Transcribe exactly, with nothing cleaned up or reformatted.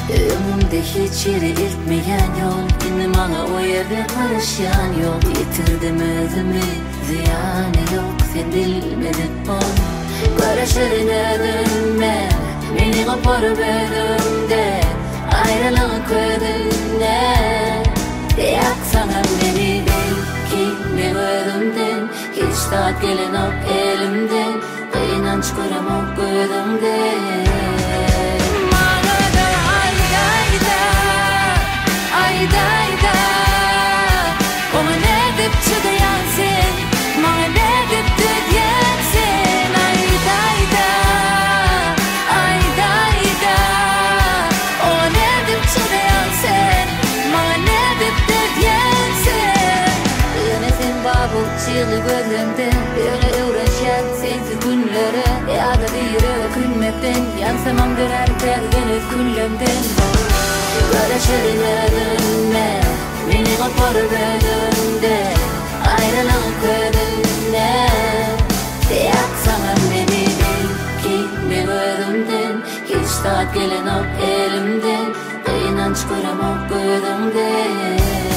Önümde hiç yeri iltmeyen yol, yine bana o yerde karışan yol. Yitirdim özümü, ziyanı yok, sen bilmedin onu. Karışırına dönme, beni koparıp önümde, ayrılık ödünle. Yaksanan beni belki ne özümden, hiç tat gelen ok elimden, inanç kuram ok gözümden. Çığlık gözlemde öyle uğraşan sensiz günlere, ya da bir yere külmekten yansamam döner terdenip küllemden. Karışırına dönme, beni koparıp önümde, ayrılık ödünle. Yaksaman beni belki ne gözümden, hiç tat gelen ok elimden, inanç kuram ok gözümden.